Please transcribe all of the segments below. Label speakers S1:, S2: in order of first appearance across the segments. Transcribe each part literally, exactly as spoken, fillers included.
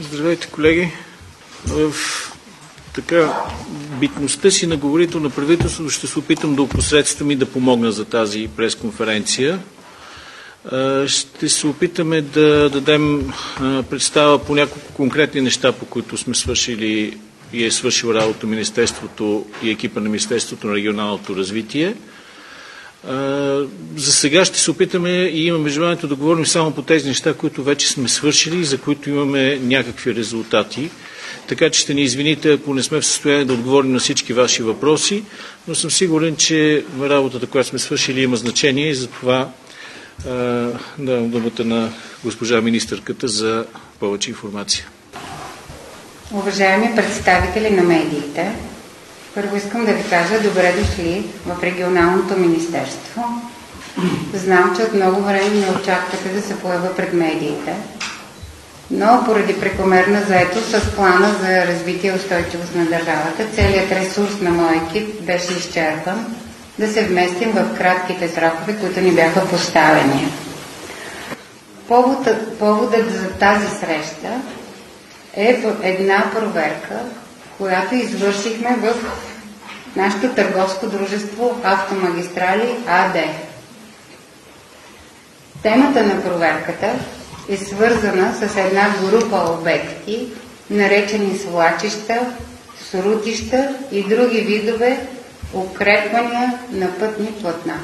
S1: Здравейте, колеги! В така битността си на говорител на правителството ще се опитам да опосредствам и да помогна за тази пресконференция. Ще се опитаме да дадем представа по няколко конкретни неща, по които сме свършили и е свършил работа Министерството и екипа на Министерството на регионалното развитие. За сега ще се опитаме и имаме желанието да говорим само по тези неща, които вече сме свършили и за които имаме някакви резултати. Така че ще ни извините, ако не сме в състояние да отговорим на всички ваши въпроси, но съм сигурен, че работата, която сме свършили, има значение и затова давам думата на госпожа министърката за повече информация.
S2: Уважаеми представители на медиите, първо искам да ви кажа добре дошли в регионалното министерство. Знам, че от много време не очаквате да се поява пред медиите, но поради прекомерна заетост с плана за развитие и устойчивост на държавата, целият ресурс на моя екип беше изчерпан да се вместим в кратките срокове, които ни бяха поставени. Поводът, поводът за тази среща е една проверка, която извършихме в нашето търговско дружество Автомагистрали АД. Темата на проверката е свързана с една група обекти, наречени свлачища, срутища и други видове укрепвания на пътни платна.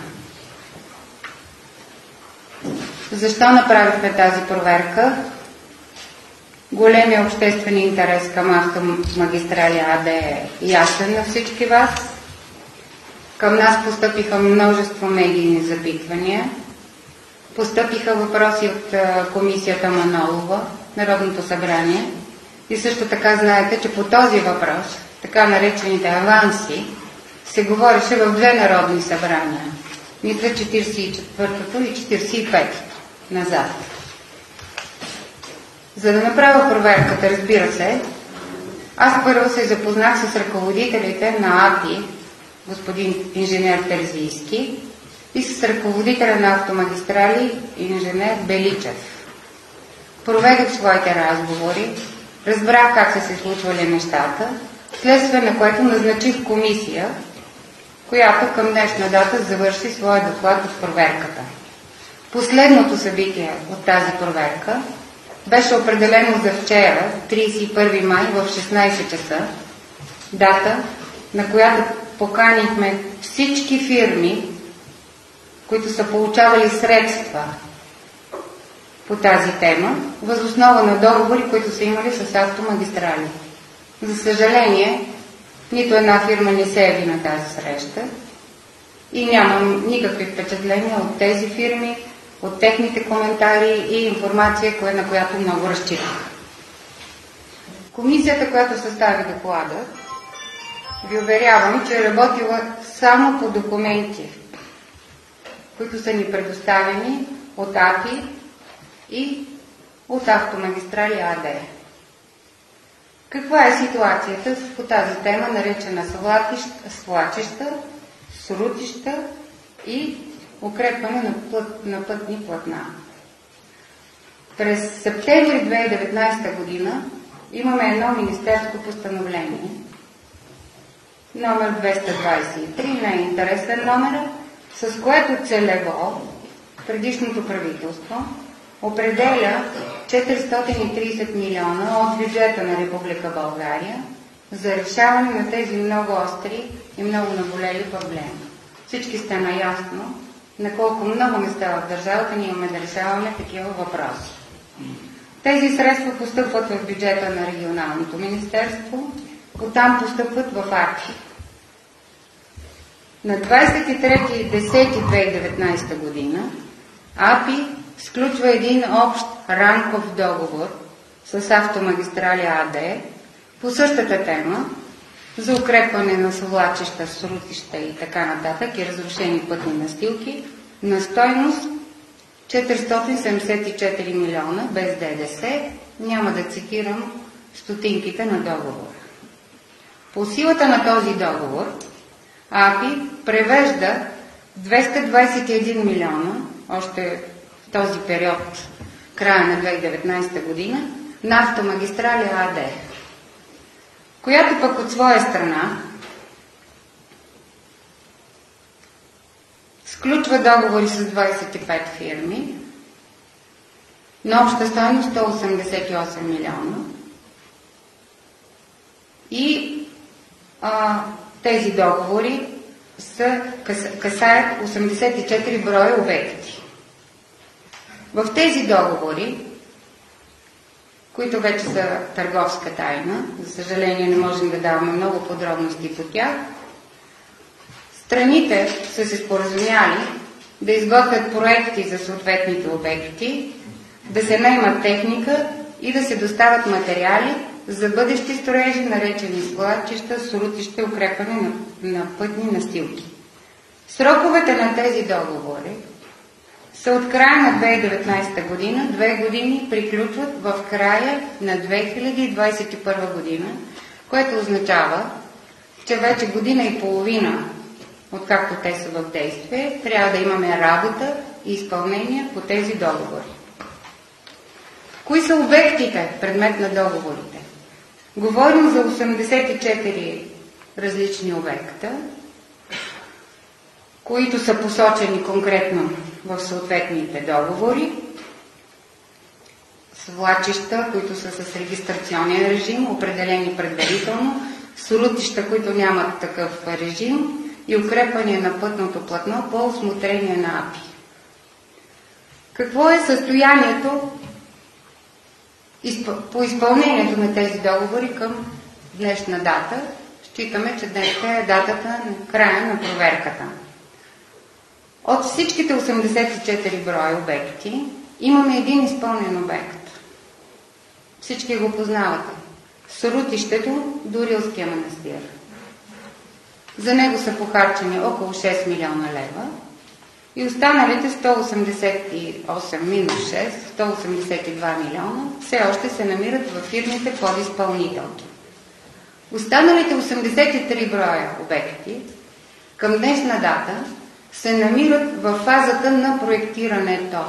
S2: Защо направихме тази проверка? Големият обществен интерес към Автомагистрали АД е ясен на всички вас. Към нас постъпиха множество медийни запитвания. Постъпиха въпроси от комисията Манолова, Народното събрание. И също така знаете, че по този въпрос, така наречените аванси, се говореше в две народни събрания. Мисля четиридесет и четвъртото и четиридесет и петото назад. За да направя проверката, разбира се, аз първо се запознах с ръководителите на АПИ, господин инженер Терзийски, и с ръководителя на Автомагистрали, инженер Беличев. Проведох своите разговори, разбрах как са се случвали нещата, вследствие на което назначих комисия, която към днешна дата завърши своя доклад от проверката. Последното събитие от тази проверка беше определено за вчера, тридесет и първи май в шестнадесет часа, дата, на която поканихме всички фирми, които са получавали средства по тази тема, въз основа на договори, които са имали с Автомагистрали. За съжаление, нито една фирма не се яви на тази среща и нямам никакви впечатления от тези фирми, от техните коментари и информация, на която много разчитах. Комисията, която състави доклада, ви уверявам, че е работила само по документи, които са ни предоставени от АПИ и от Автомагистрали АД. Каква е ситуацията по тази тема, наречена свлачища, срутища и укрепване на, път, на пътни платна? През септември две хиляди и деветнадесета година имаме едно министерско постановление, номер двеста двадесет и три, не е интересен номер, с което целево предишното правителство определя четиристотин и тридесет милиона от бюджета на Република България за решаване на тези много остри и много наболели проблеми. Всички сте наясно на колко много места в държавата ние имаме да решаваме такива въпроси. Тези средства постъпват в бюджета на регионалното министерство, оттам постъпват в АПИ. На двадесет и трети октомври две хиляди и деветнадесета година АПИ сключва един общ рамков договор с Автомагистрали АД по същата тема за укрепване на свлачища, срутища и така нататък и разрушени пътни настилки на стойност четиристотин седемдесет и четири милиона без ДДС. Няма да цитирам стотинките на договора. По силата на този договор АПИ превежда двеста двадесет и един милиона, още в този период, края на две хиляди и деветнадесета година, на Автомагистрали АД, която пък от своя страна сключва договори с двадесет и пет фирми на обща стойност сто осемдесет и осем милиона и а, тези договори са, касаят осемдесет и четири броя обекти. В тези договори, които вече са търговска тайна, за съжаление не можем да даваме много подробности по тях, страните са се споразумяли да изготвят проекти за съответните обекти, да се наемат техника и да се доставят материали за бъдещи строежи, наречени свлачища, срутища, укрепване на, на пътни настилки. Сроковете на тези договори са от края на две хиляди и деветнадесета година, две години приключват в края на две хиляди двадесет и първа година, което означава, че вече година и половина, откакто те са в действие, трябва да имаме работа и изпълнение по тези договори. Кои са обектите, предмет на договорите? Говорим за осемдесет и четири различни обекта, които са посочени конкретно в съответните договори, свлачища, които са с регистрационен режим, определени предварително, срутища, които нямат такъв режим и укрепване на пътното платно по усмотрение на АПИ. Какво е състоянието по изпълнението на тези договори към днешна дата? Считаме, че днес е датата на края на проверката. От всичките осемдесет и четири броя обекти имаме един изпълнен обект. Всички го познавате. Срутището до Рилския манастир. За него са похарчени около шест милиона лева и останалите сто осемдесет и осем минус шест, сто осемдесет и два милиона все още се намират във фирмите подизпълнителки. Останалите осемдесет и три броя обекти към днешна дата се намират в фазата на проектирането.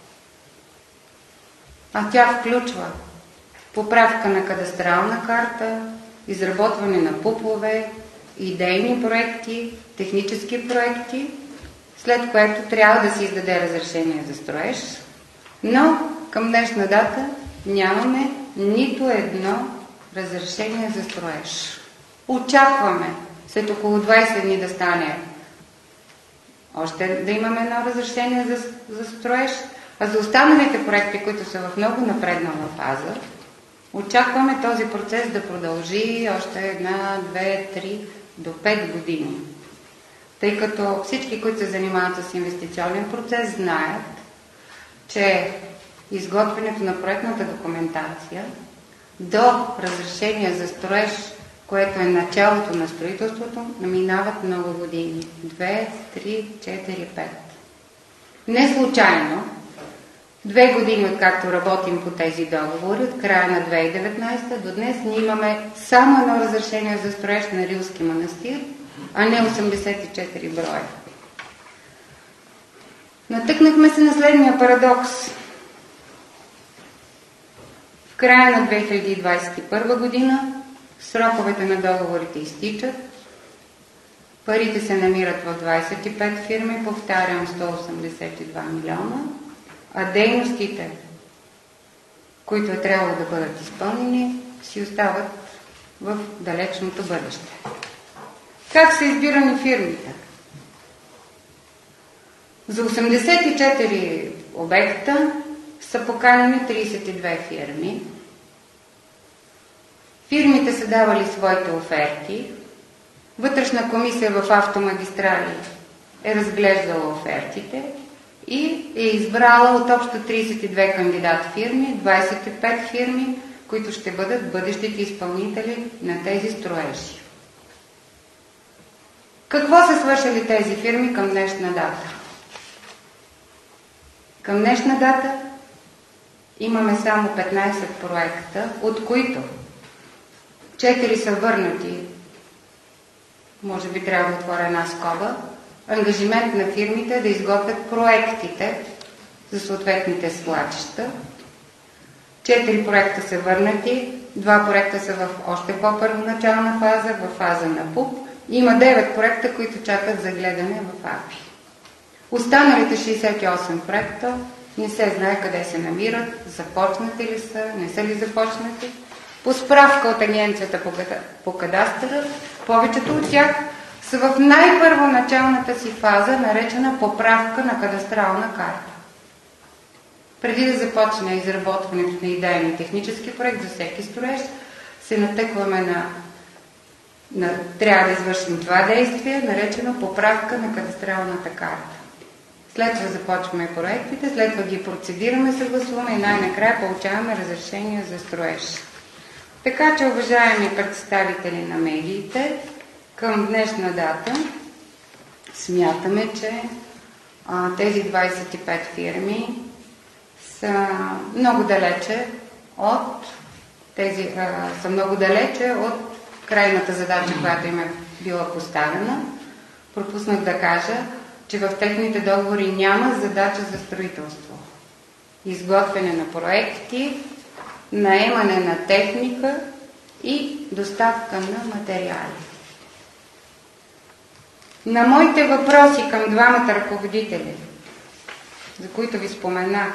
S2: А тя включва поправка на кадастрална карта, изработване на пупове, идейни проекти, технически проекти, след което трябва да се издаде разрешение за строеж, но към днешна дата нямаме нито едно разрешение за строеж. Очакваме след около двадесет дни да стане още да имаме едно разрешение за, за строеж, а за останалите проекти, които са в много напреднала фаза, очакваме този процес да продължи още една, две, три до пет години. Тъй като всички, които се занимават с инвестиционен процес, знаят, че изготвянето на проектната документация до разрешение за строеж, което е началото на строителството, минават много години. Две, три, четири, пет. Не случайно, две години откакто работим по тези договори, от края на две хиляди и деветнадесета до днес, ние имаме само едно разрешение за строеж на Рилски манастир, а не осемдесет и четири броя. Натъкнахме се на следния парадокс. В края на две хиляди двадесет и първа година сроковете на договорите изтичат, парите се намират в двадесет и пет фирми, повтарям сто осемдесет и два милиона, а дейностите, които е трябвало да бъдат изпълнени, си остават в далечното бъдеще. Как са избирани фирмите? За осемдесет и четири обекта са поканени тридесет и две фирми. Фирмите са давали своите оферти. Вътрешна комисия в Автомагистрали е разглеждала офертите и е избрала от общо тридесет и две кандидат фирми, двадесет и пет фирми, които ще бъдат бъдещите изпълнители на тези строежи. Какво са свършили тези фирми към днешна дата? Към днешна дата имаме само петнадесет проекта, от които четири са върнати, може би трябва да отворя една скоба, ангажимент на фирмите да изготвят проектите за съответните свлачища. Четири проекта са върнати, два проекта са в още по-първоначална фаза, в фаза на ПУП. Има девет проекта, които чакат за гледане в АПИ. Останалите шейсет и осем проекта не се знае къде се намират, започнати ли са, не са ли започнати. По справка от Агенцията по кадастъра, повечето от тях са в най-първоначалната си фаза, наречена поправка на кадастрална карта. Преди да започне изработването на идеен и технически проект за всеки строеж, се натъкваме на, на... Трябва да извършим това действие, наречено поправка на кадастралната карта. След това започваме проектите, след това ги процедираме, съгласуваме и най-накрая получаваме разрешение за строеж. Така че, уважаеми представители на медиите, към днешна дата смятаме, че а, тези двадесет и пет фирми са много далече от тези, а, са много далече от крайната задача, която им е била поставена. Пропуснах да кажа, че в техните договори няма задача за строителство. Изготвяне на проекти, наемане на техника и доставка на материали. На моите въпроси към двамата ръководители, за които ви споменах,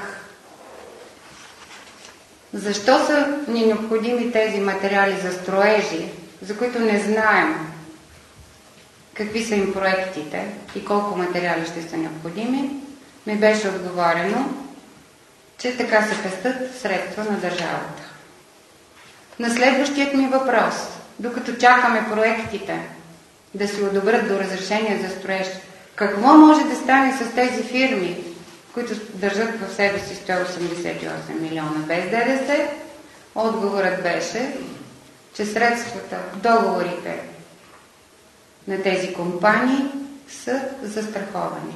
S2: защо са ни необходими тези материали за строежи, за които не знаем какви са им проектите и колко материали ще са необходими, ми беше отговорено, че така се пестят средства на държавата. На следващият ми въпрос, докато чакаме проектите да се одобрят до разрешение за строеж, какво може да стане с тези фирми, които държат в себе си сто осемдесет и осем милиона без ДДС? Отговорът беше, че средствата, договорите на тези компании са застраховани.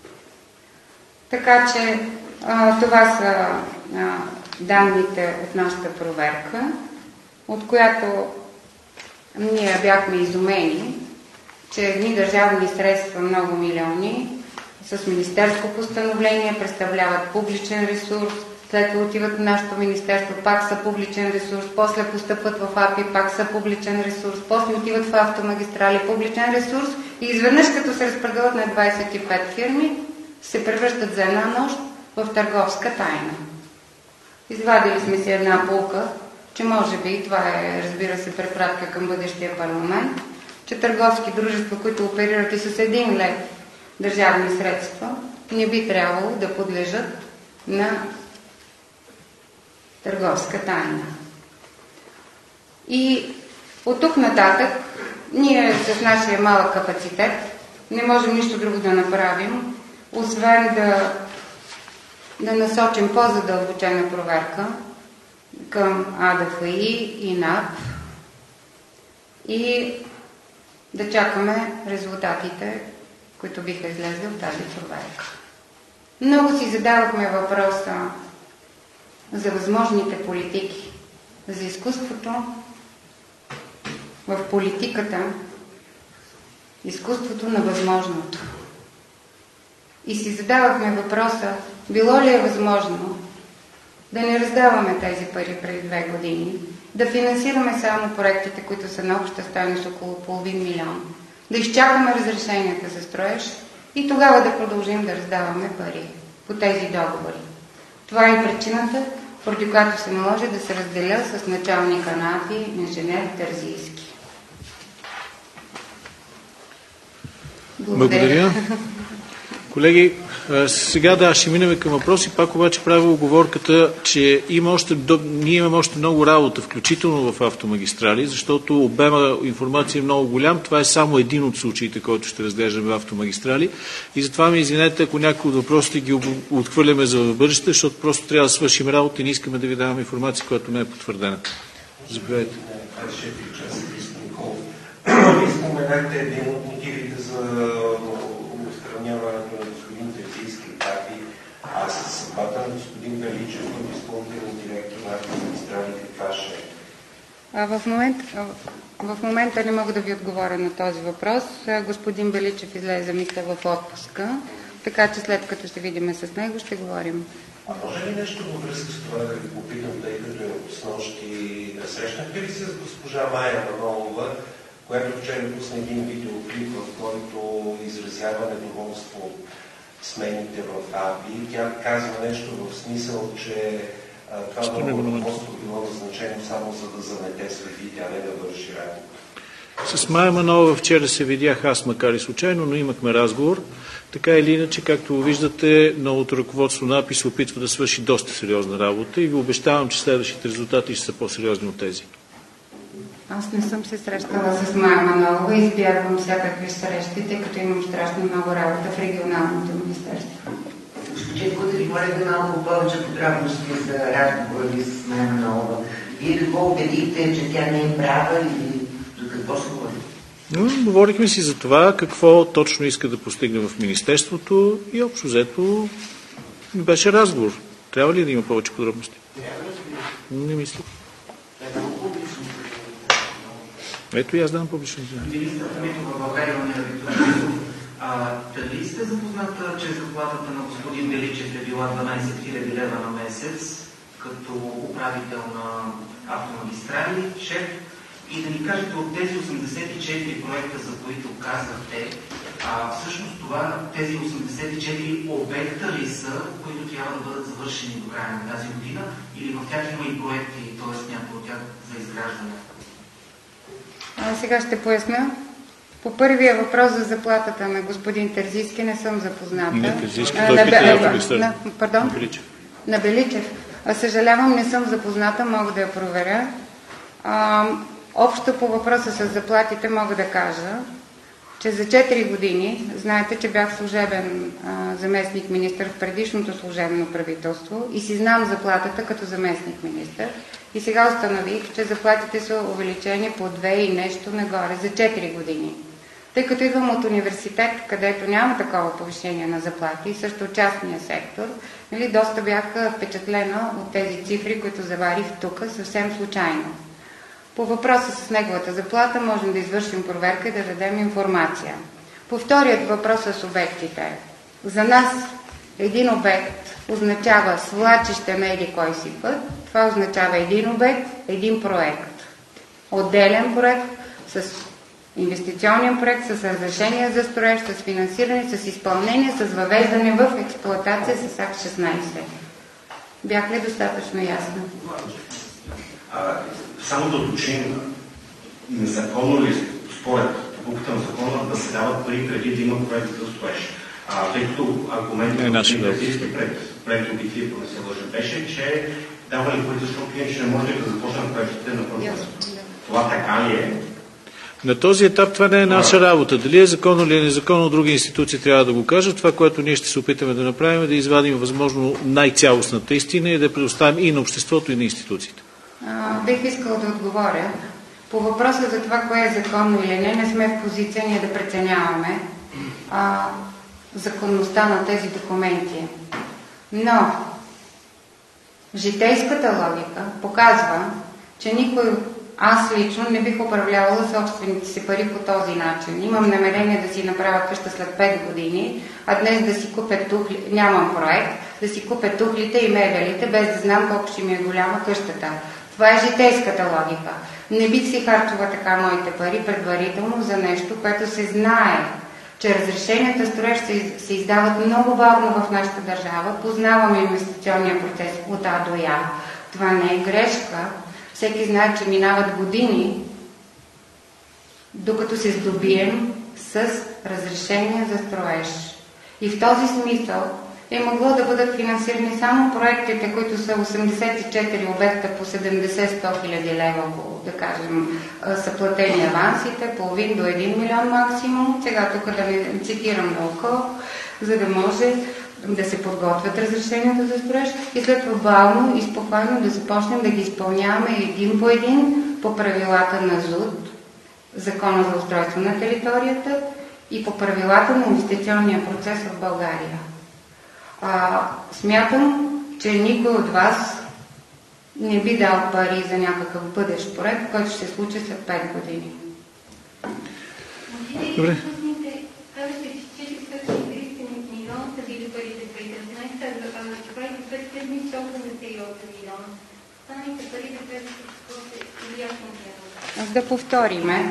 S2: Така че а, това са а, данните от нашата проверка, от която ние бяхме изумени, че едни държавни средства, много милиони, с министерско постановление представляват публичен ресурс, след това отиват в нашето министерство, пак са публичен ресурс, после постъпват в АПИ, пак са публичен ресурс, после отиват в автомагистрали, публичен ресурс и изведнъж като се разпределят на двадесет и пет фирми, се превръщат за една нощ в търговска тайна. Извадили сме си една полка, че може би, това е, разбира се, препратка към бъдещия парламент, че търговски дружества, които оперират и с един лев държавни средства, не би трябвало да подлежат на търговска тайна. И от тук нататък, ние с нашия малък капацитет не можем нищо друго да направим, освен да, да насочим по-задълбочена проверка към АДФИ и НАП и да чакаме резултатите, които биха излезли от тази проверка. Много си задавахме въпроса за възможните политики, за изкуството в политиката, изкуството на възможното. И си задавахме въпроса, било ли е възможно да не раздаваме тези пари преди две години, да финансираме само проектите, които са на обща стойност около половин милион, да изчакаме разрешенията за строеж и тогава да продължим да раздаваме пари по тези договори. Това е причината, поради която се наложи да се разделя с началника на АПИ, инженер Терзийски. Благодаря.
S1: Благодаря. Колеги, сега да, ще минем към въпроси. Пак обаче правя оговорката, че има още, ние имаме още много работа, включително в автомагистрали, защото обема информация е много голям. Това е само един от случаите, който ще разглеждаме в автомагистрали. И затова ми извинете, ако някои от въпросите ги отхвърляме за бъдеще, защото просто трябва да свършим работа и не искаме да ви даваме информация, която не е потвърдена. Заповядайте.
S3: Вие споменахте един от мотивите за отстраняването на господин Терзийски от АПИ, а с съдбата на господин Беличев, който изпълнителен директор на автомагистрали, каква ще е?
S2: В момента, в момента не мога да ви отговоря на този въпрос. Господин Беличев излезе, мисля, в отпуска, така че след като се видим с него, ще говорим.
S3: А може ли нещо във връзка с това да ви попитам, тъй като с нощи срещнахте ли се с госпожа Мая Манолова, която вчера пусна един видеоклип, в който изразява недоволство от смените в АПИ. Тя казва нещо в смисъл, че а, това ново ръководство било назначено само за да замете следи, а не да върши работа.
S1: С Мая Манолова вчера се видях аз, макар и случайно, но имахме разговор. Така или иначе, както виждате, новото ръководство на АПИ се опитва да свърши доста сериозна работа и ви обещавам, че следващите резултати ще са по-сериозни от тези.
S2: Аз не съм се срещала с Мая Манолова и избягвам всякакви срещи, тъй като имам страшно много работа в регионалното министерство.
S4: Господин Кутев, моля да малко повече подробности за разговора ви с Мая Манолова. Вие какво убедихте, че тя не е права или за какво се говори?
S1: Но, говорихме си за това, какво точно иска да постигне в Министерството и общо взето беше разговор. Трябва ли да има повече подробности? Не мисля. Ето и аз давам публично извинение.
S5: Министърът Митова България на дали сте запозната, че заплатата на господин Величев е била дванадесет хиляди лева на месец, като управител на автомагистрали, шеф, и да ни кажете от тези осемдесет и четири проекта, за които казахте, а, всъщност това, тези осемдесет и четири обекта ли са, които трябва да бъдат завършени до края на тази година, или в тях има и проекти, т.е. някои от тях за изграждане?
S2: А, сега ще поясня. По първия въпрос за заплатата на господин Терзийски не съм запозната.
S1: Не, Терзийски,
S2: а,
S1: той
S2: на,
S1: пита,
S2: на, пардон?
S1: На Беличев.
S2: На Беличев. А, съжалявам, не съм запозната, мога да я проверя. А, общо по въпроса с заплатите мога да кажа, че за четири години, знаете, че бях служебен а, заместник министър в предишното служебно правителство и си знам заплатата като заместник министър. И сега установих, че заплатите са увеличени по две и нещо нагоре за четири години. Тъй като идвам от университет, където няма такова повишение на заплати, също от частния сектор, нали, доста бях впечатлена от тези цифри, които заварих тук съвсем случайно. По въпроса с неговата заплата можем да извършим проверка и да дадем информация. По вторият въпрос с обектите. За нас един обект означава свлачище на еди кой си път. Това означава един обект, един проект. Отделен проект с инвестиционен проект, с разрешение за строеж, с финансиране, с изпълнение, с въвеждане в експлоатация с акт шестнадесет. Бях ли достатъчно ясна?
S6: А, само да уточним, незаконно ли според буквата на закона да се дават пари преди да има проект за строеж? А, тъй като аргументът на Терзийски пред, пред обитие, ако не се лъжа, беше, че давали пари, защото иначе не може да започнат проектите на първо място. Това така ли е?
S1: На този етап това не е наша работа. Дали е законно или е незаконно, други институции трябва да го кажат. Това, което ние ще се опитаме да направим, е да извадим възможно най-цялостната истина и да я предоставим и на обществото, и на институциите.
S2: А, бих искала да отговоря. По въпроса за това, кое е законно или не, не сме в позиция ние да преценяваме а, законността на тези документи. Но житейската логика показва, че никой, аз лично не бих управлявала собствените си пари по този начин. Имам намерение да си направя къща след пет години, а днес да си купя тухли, нямам проект, да си купя тухлите и мебелите, без да знам колко ще ми е голяма къщата. Това е житейската логика. Не бих си харчила така моите пари предварително за нещо, което се знае, че разрешенията строеж се, се издават много бавно в нашата държава. Познаваме инвестиционния процес от А до Я. Това не е грешка. Всеки знае, че минават години, докато се здобием с разрешение за строеж. И в този смисъл е могло да бъдат финансирани само проектите, които са осемдесет и четири обекта по седемдесет до сто хиляди лева, да кажем, са платени авансите, половин до един милион максимум. Сега тук да не цитирам наоколо, за да може да се подготвят разрешенията за строеж и след това бавно и спокойно да започнем да ги изпълняваме един по един по правилата на ЗУД, Закона за устройство на територията и по правилата на инвестиционния процес в България. А, смятам, че никой от вас не би дал пари за някакъв бъдещ проект, който ще се случи след пет години.
S1: Добре.
S7: Казахте, че четиристотин и тридесет милиона са били парите в две хиляди и деветнадесета, а това и
S2: сто осемдесет и осем милиона. Останалите пари да влезат в се или ясно казвам. Да повториме.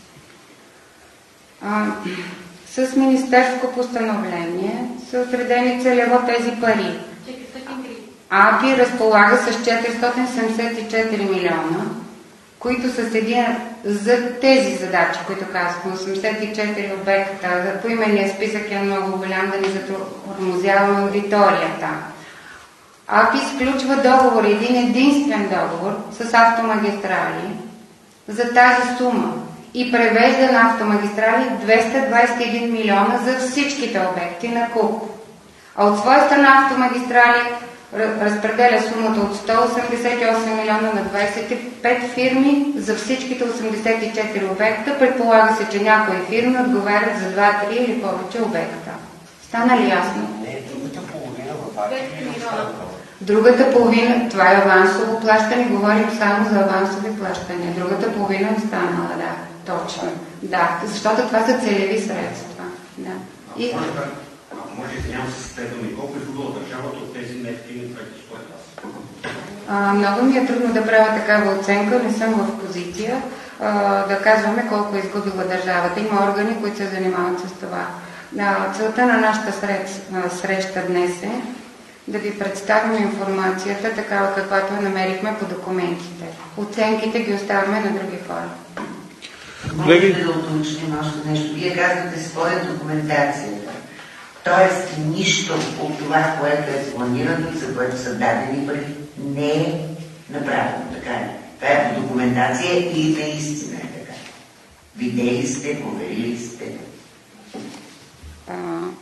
S2: А, с министерско постановление са отредени целево тези пари. АПИ разполага с четиристотин седемдесет и четири милиона, които са седи за тези задачи, които казахме, осемдесет и четири обекта. Поименният списък е много голям, да ни затормозяваме аудиторията. АПИ сключва договор, един единствен договор с Автомагистрали за тази сума и превежда на Автомагистрали двеста двадесет и един милиона за всичките обекти на КУП. А от своя страна Автомагистрали разпределя сумата от сто осемдесет и осем милиона на двадесет и пет фирми за всичките осемдесет и четири обекта. Предполага се, че някои фирми отговарят за два, три или повече обекта. Стана ли ясно?
S3: Не, другата половина в АПИ.
S2: Другата половина, това е авансово плащане, говорим само за авансови плащания. Другата половина е останала, да, точно. Да, защото това са целеви средства. Да. И...
S6: Може да нямам се следваме колко е изгубила държавата от тези неефективни проекти според вас?
S2: А, много ми е трудно да правя такава оценка, не съм в позиция а, да казваме колко е изгубила държавата. Има органи, които се занимават с това. А, целта на нашата сред, а, среща днес е да ви представим информацията, такава каквато намерихме по документите. Оценките ги оставяме на други хора.
S4: Може да уточним още нещо. Вие казвате своя документацията. Тоест, нищо от това, което е планирано и за което са дадени пари, не е направено. Така е. Това е по документация и наистина е така. Видели сте, проверили сте.
S2: А,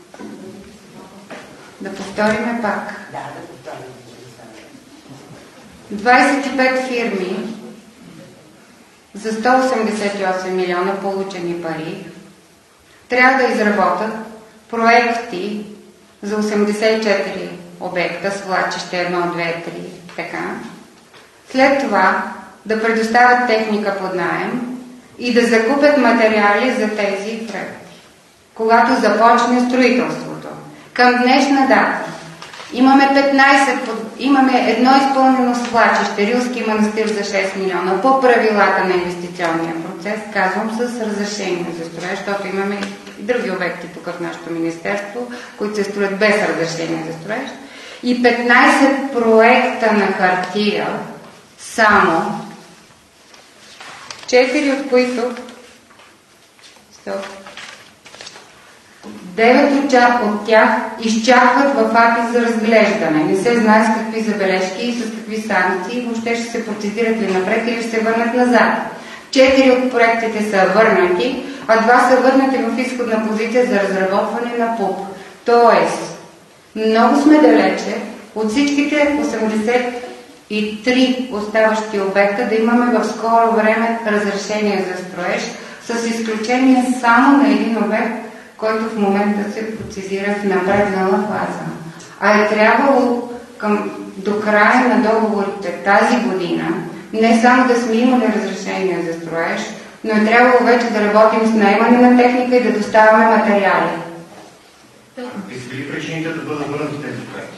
S2: да повториме пак.
S4: Да, да повторим.
S2: двадесет и пет фирми за сто осемдесет и осем милиона получени пари трябва да изработят проекти за осемдесет и четири обекта, свлачище едно, две, три, така. След това да предоставят техника под наем и да закупят материали за тези проекти. Когато започне строителството. Към днешна дата имаме петнадесет, имаме едно изпълнено свлачище, Рилски манастир за шест милиона, по правилата на инвестиционния процес, казвам с разрешение за строеж, защото имаме и други обекти тук в нашето министерство, които се строят без разрешение за строеж, и петнадесет проекта на хартия, само четири от които стоп, девет от тях изчакват в АПИ за разглеждане. Не се знае с какви забележки и с какви санкции, въобще ще се процедират ли напред или ще се върнат назад. Четири от проектите са върнати, а два са върнати в изходна позиция за разработване на ПУП. Тоест, много сме далече от всичките осемдесет и три оставащи обекта да имаме в скоро време разрешение за строеж, с изключение само на един обект, който в момента се процедира в напреднала фаза. А е трябвало към, до края на договорите тази година не само да сме имали разрешение за строеж, но е трябвало вече да работим с наемане на техника и да доставяме материали.
S6: Какви са били причините да бъдат върнати тези проекти?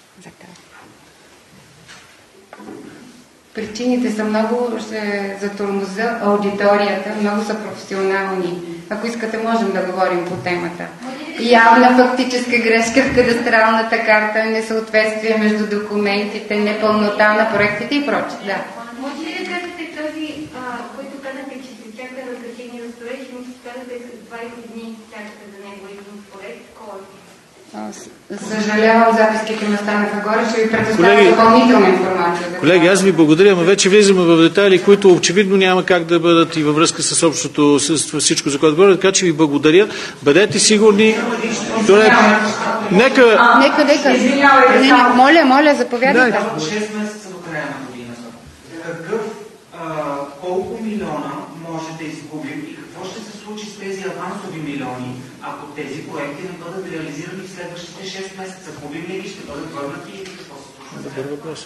S2: Причините са много, ще затормоза аудиторията, много са професионални. Ако искате, можем да говорим по темата. Явна фактическа грешка в кадастралната карта, несъответствие между документите, непълнота на проектите и прочее. Да.
S7: Може ли да кажете този, а, който казахте, че се чака разрешение за строеж, но се казахте двадесет дни чакате за него един проект, кой?
S2: Съжалявам, записките ме станаха горе, ще ви предоставя допълнителна информация.
S1: Колеги, аз ви благодаря, но вече влизаме в детайли, които очевидно няма как да бъдат и във връзка с общото, с всичко, за което говоря, така че ви благодаря. Бъдете сигурни. Добре, нека...
S2: Нека, нека. Не, не, моля, моля, заповядайте.
S5: шест месеца до края на годината. Какъв, а, колко милиона може да изгубим и какво ще се случи с тези авансови милиони, ако тези проекти не бъдат реализирани в следващите шест месеца? Губим ли ги, ще бъдат върнати и какво се случва?
S1: Добър въпрос.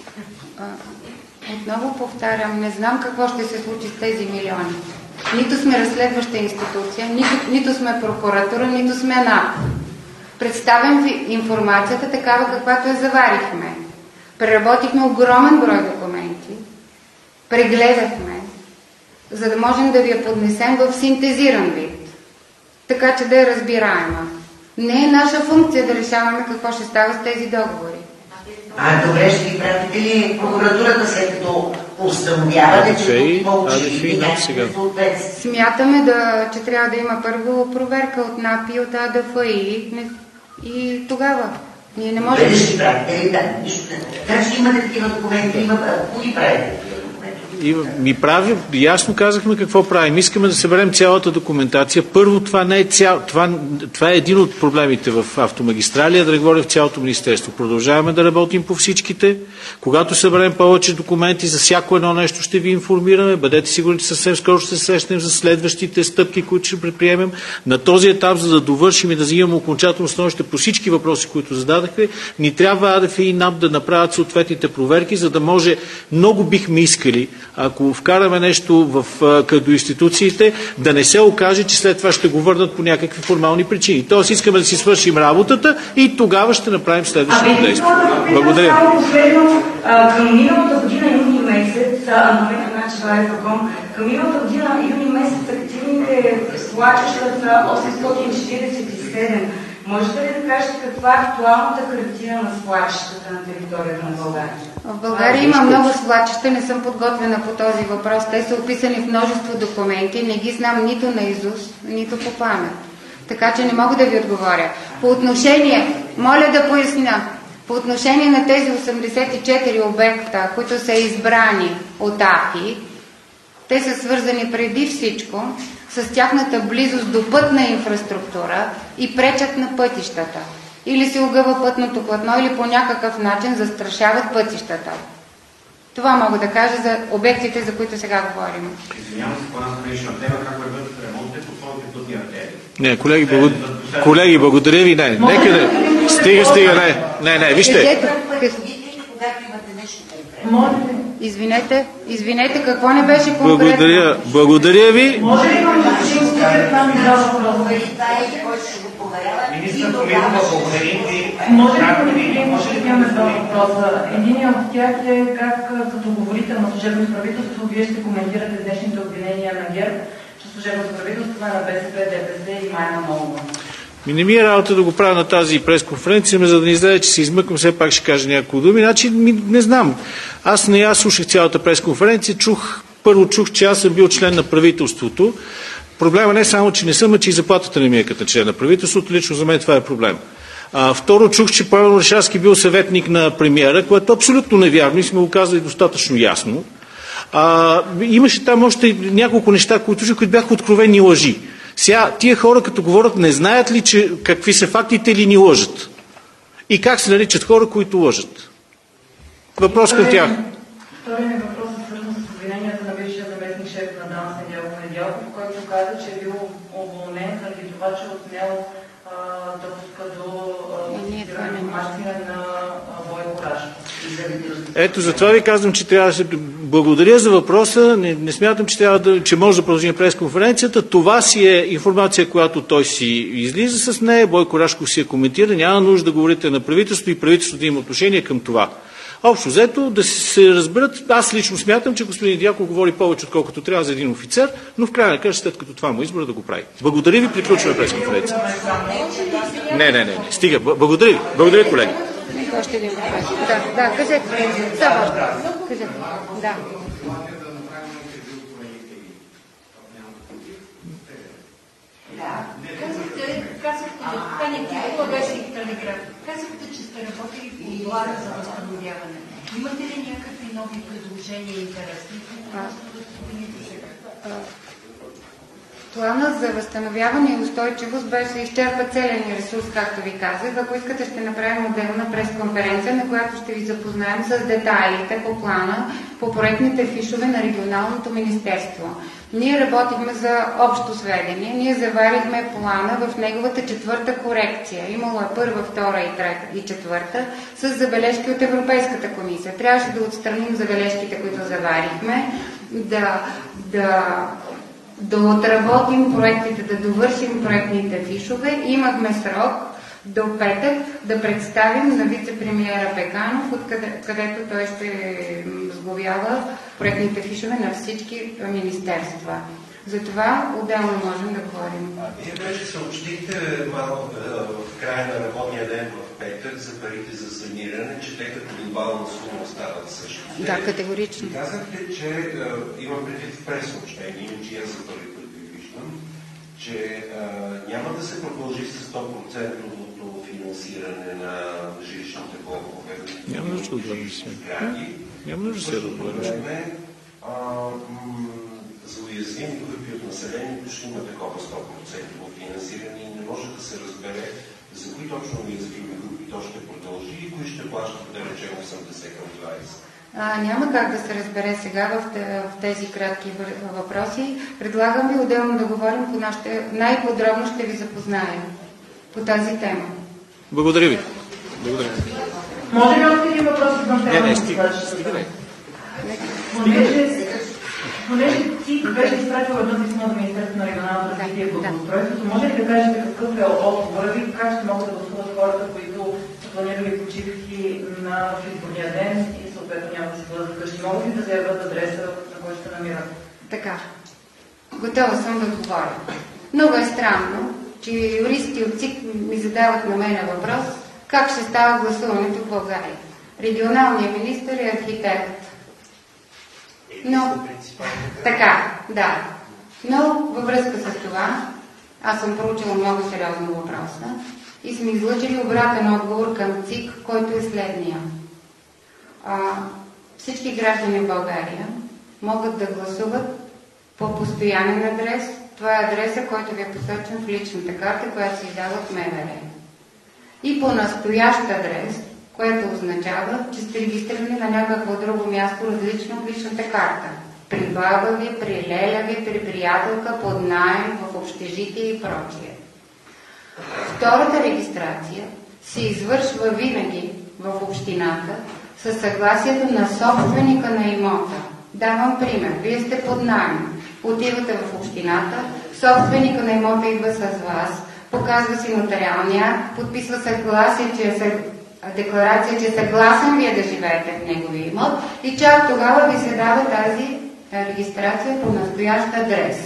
S2: Отново повтарям, не знам какво ще се случи с тези милиони. Нито сме разследваща институция, нито, нито сме прокуратура, нито сме НАП. Представям ви информацията такава, каквато я заварихме. Преработихме огромен брой документи, прегледахме, за да можем да ви я поднесем в синтезиран вид, така че да е разбираема. Не е наша функция да решаваме какво ще става с тези договори.
S4: А, добре, ще ви пратите ли прокуратурата, след като установявате, че получили някакви съответствия?
S2: Смятаме, да, че трябва да има първо проверка от НАП и от А Д Ф И и тогава. Ние не можем...
S4: Добре, ще пратите ли? Да, нищо не. Така че имате такива документи, има... Кои правите?
S1: И ми прави, ясно казахме какво правим. Искаме да съберем цялата документация. Първо, това не е цял, това, това е един от проблемите в Автомагистралия, да не говоря в цялото министерство. Продължаваме да работим по всичките. Когато съберем повече документи, за всяко едно нещо ще ви информираме. Бъдете сигурни, че съвсем скоро ще се срещнем за следващите стъпки, които ще предприемем. На този етап, за да довършим и да взимаме окончателно становище по всички въпроси, които зададахме, ни трябва А Д Ф И и НАП да направят съответните проверки, за да може, много бихме искали, ако вкараме нещо в, като институциите, да не се окаже, че след това ще го върнат по някакви формални причини. Тоест искаме да си свършим работата и тогава ще направим следващото действие. Благодаря.
S8: Само последно, към миналата година, юни месец, Антонета Начева е закон, към миналата година, юни месец, активните свлачища са осемстотин четиридесет и седем. Можете ли да кажете каква е актуалната картина на свлачищата на територията на България?
S2: В България има много свлачища, не съм подготвена по този въпрос. Те са описани в множество документи, не ги знам нито наизуст, нито по памет. Така че не мога да ви отговоря. По отношение, моля да поясня, по отношение на тези осемдесет и четири обекта, които са избрани от А П И, те са свързани преди всичко с тяхната близост до пътна инфраструктура и пречат на пътищата. Или се огъва пътното платно, или по някакъв начин застрашават пътищата. Това мога да кажа за обектите, за които сега говорим.
S6: Извинявам се, по една странична тема, как върват ремонтите по своите пътни артерии.
S1: Не, колеги, благо... колеги, благодаря ви. Не, нека да... Стига, стига, не. Не, не, вижте.
S2: Извинете, извинете, какво не беше конкретно?
S1: Благодаря, благодаря ви.
S8: Може ли да това ми дава въпрос?
S5: Министър Комитова, благодарим ви.
S8: Може ли да имаме два въпроса? Единият от тях е как като говорител на служебното правителство вие ще коментирате днешните обвинения на ГЕРБ, че служебното правителство е на Б С П, Д П С и Мая Манолова.
S1: Ми не ми е работа да го правя на тази пресконференция, за да не изгледа, че се измъквам, все пак ще кажа няколко думи. Значи, ми, не знам. Аз не аз слушах цялата пресконференция. Чух, първо чух, че аз съм бил член на правителството. Проблема не е само, че не съм, а че и заплатата не ми е като член на правителството. Лично за мен това е проблем. А, второ, чух, че Павел Орешарски бил съветник на премиера, което е абсолютно невярно и сме го казали достатъчно ясно. А, имаше там още няколко неща, които, които бяха откровени лъжи. Сега, тия хора, като говорят, не знаят ли, че какви са фактите или ни лъжат? И как се наричат хора, които лъжат? Въпрос към тях.
S8: Вторият ми въпрос е свързан с обвиненията на бившия заместник шеф на ДАНС Недялко Недялков, който каза, че е бил уволнен заради това, че е отнел допуска до информация на Бойко Рашков.
S1: Ето, затова ви казвам, че трябва да се... Благодаря за въпроса. Не, не смятам, че, трябва да, че може да продължим пресконференцията. Това си е информация, която той си излиза с нея. Бойко Рашков си я коментира. Няма нужда да говорите на правителството и правителството да има отношение към това. Общо взето, да се разберат, аз лично смятам, че господин Дяков говори повече, отколкото трябва за един офицер, но в края на края, след като това му избора да го прави. Благодаря ви, приключваме пресконференцията. Не, не, не, не. Стига. Благодаря ви. Благодаря, колеги.
S2: Нека още един въпрос. Да, да, кажете. Само още. Кажете. Да.
S9: Казахте, че сте работили по плана за възстановяване. Имате ли някакви нови предложения и интересни?
S2: Планът за възстановяване и устойчивост беше изчерпа целен ресурс, както ви казах. Ако искате, ще направим отделна пресконференция, на която ще ви запознаем с детайлите по плана, по проектните фишове на регионалното министерство. Ние работихме за общо сведение. Ние заварихме плана в неговата четвърта корекция. Имало е първа, втора и трета и четвърта с забележки от Европейската комисия. Трябваше да отстраним забележките, които заварихме, да, да, да отработим проектите, да довършим проектните фишове. Имахме срок до петък да представим на вице-премиера Пеканов, откъде, където той ще сглавява проектните фишове на всички министерства. Затова отделно можем да говорим.
S3: А вие вече съобщихте малко в края на работния ден в петък за парите за саниране, че те като глобална сума остават същите.
S2: Да, категорично.
S3: И казахте, че е, имам предвид в пресъобщение, че аз за първи път ви виждам, че е, няма да се продължи с сто процента финансиране на жилищните блокове.
S1: Няма нужда да говорим си. Няма нужда да говорим си.
S3: За уязвими групи от населението ще има такова сто процента финансиране и не може да се разбере за кои точно уязвими групи то ще продължи и кои ще плащат, да речем, осемдесет към двадесет.
S2: А, няма как да се разбере сега в, в тези кратки въпроси. Предлагам ви отделно да говорим по нашите... Най-подробно ще ви запознаем по тази тема.
S1: Благодаря ви. Благодаря.
S8: Може ли още един въпрос?
S1: Не, не, стига. Стига.
S8: Понеже ти беше изпратил едно писмо до Министерството на регионалното развитие и благоустройството, може ли да кажете какъв е отговорът ви, как ще могат да гласуват хората, които са планирали почивки на изборния ден и съответно няма да си бъдат вкъщи? Могат ли да заявят адреса, на който се намират?
S2: Така. Готова съм да отговоря. Много е странно, че юристи от ЦИК ми задават на мен въпрос как ще става гласуването в България. Регионалният министър е архитект. Но, така, да. Но във връзка с това, аз съм проучила много сериозно въпроса и сме излъчили обратен отговор към ЦИК, който е следния. А, всички граждани в България могат да гласуват по постоянен адрес. Това е адреса, който ви е посочен в личната карта, която се издава от МВР. И по настоящ адрес, което означава, че сте регистрирани на някакво друго място, различно от личната карта. При баба ви, при леля ви, при приятелка, под наем, в общежитие и прочие. Втората регистрация се извършва винаги в общината със съгласието на собственика на имота. Давам пример. Вие сте под наем. Отивате в общината, собственика на имота идва с вас, показва си нотариалния, подписва съгласие, че е декларация, че съгласен вие да живеете в неговия имот и чак тогава ви се дава тази регистрация по настоящ адрес.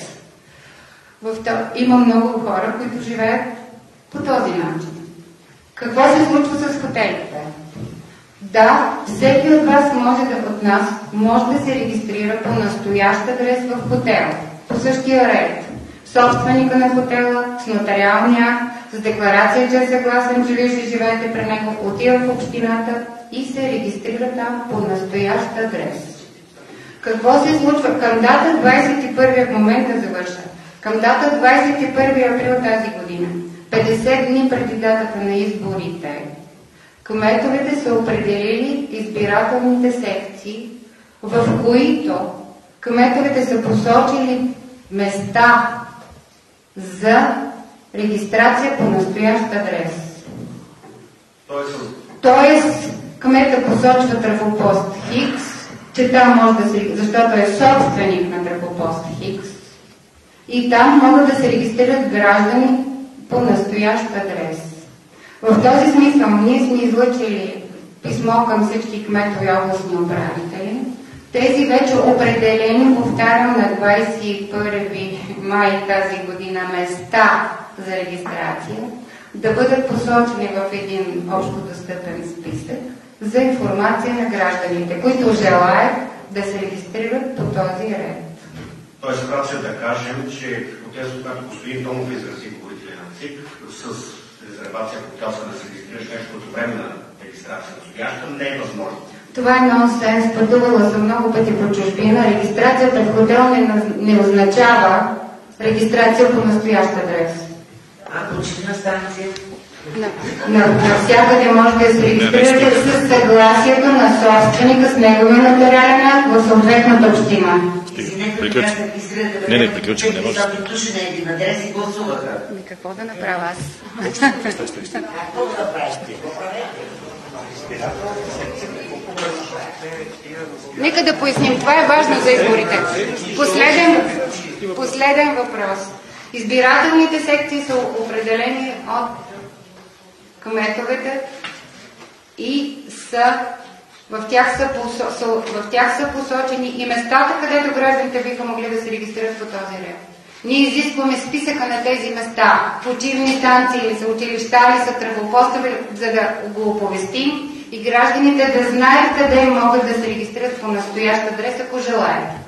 S2: В то... Има много хора, които живеят по този начин. Какво се случва с хотелите? Да, всеки от вас може да, от нас може да се регистрира по настоящ адрес в хотел. По същия ред. Собственика на хотела, с нотариалния, с декларация, че е съгласен, че вие ще живеете при него, отива в общината и се регистрира там по настоящ адрес. Какво се случва? Към дата двадесет и първи, в момента завърша, към дата двадесет и първи април тази година, петдесет дни преди датата на изборите, кметовете са определили избирателните секции, в които кметовете са посочили места за регистрация по настоящ адрес.
S6: Тоест,
S2: Тоест кмета посочва трафопост Хикс, че там може да се, защото е собственик на трафопост Хикс, и там могат да се регистрират граждани по настоящ адрес. В този смисъл ние сме излъчили писмо към всички кметови областни управители. Тези вече определени, повтарям, на двадесет и първи май тази година места за регистрация да бъдат посочени в един общо достъпен списък за информация на гражданите, които желаят да се регистрират по този ред.
S6: Тоест, вкратце да кажем, че хипотезата, която господин Томов изрази говорителя на ЦИК, с резервация хотелска да се регистрираш нещо от временна регистрация настояща, не е възможно. Това е
S2: нонсенс. Пътувала съм много пъти по чужбина. Регистрацията в хотел не, не означава регистрация по настоящ адрес.
S4: А почивна станция?
S2: Навсякъде може да се регистрирате с съгласието на собственика с неговия нотариален акт в съответната община.
S4: Приключвам.
S1: Не, не, приключвам. Не може.
S4: Души на един адрес и гласуваха.
S2: Ми какво да направя аз?
S4: Какво да правите?
S2: Нека да поясним. Това е важно за изборите. Последен, последен въпрос. Избирателните секции са определени от кметовете и са, в, тях са, в тях са посочени и местата, където гражданите биха могли да се регистрират по този ред. Ние изискваме списъка на тези места, почивни станции ли са, училища ли са, тръбопостове, за да го оповестим и гражданите да знаят къде могат да се регистрират по настоящ адрес, ако желаят.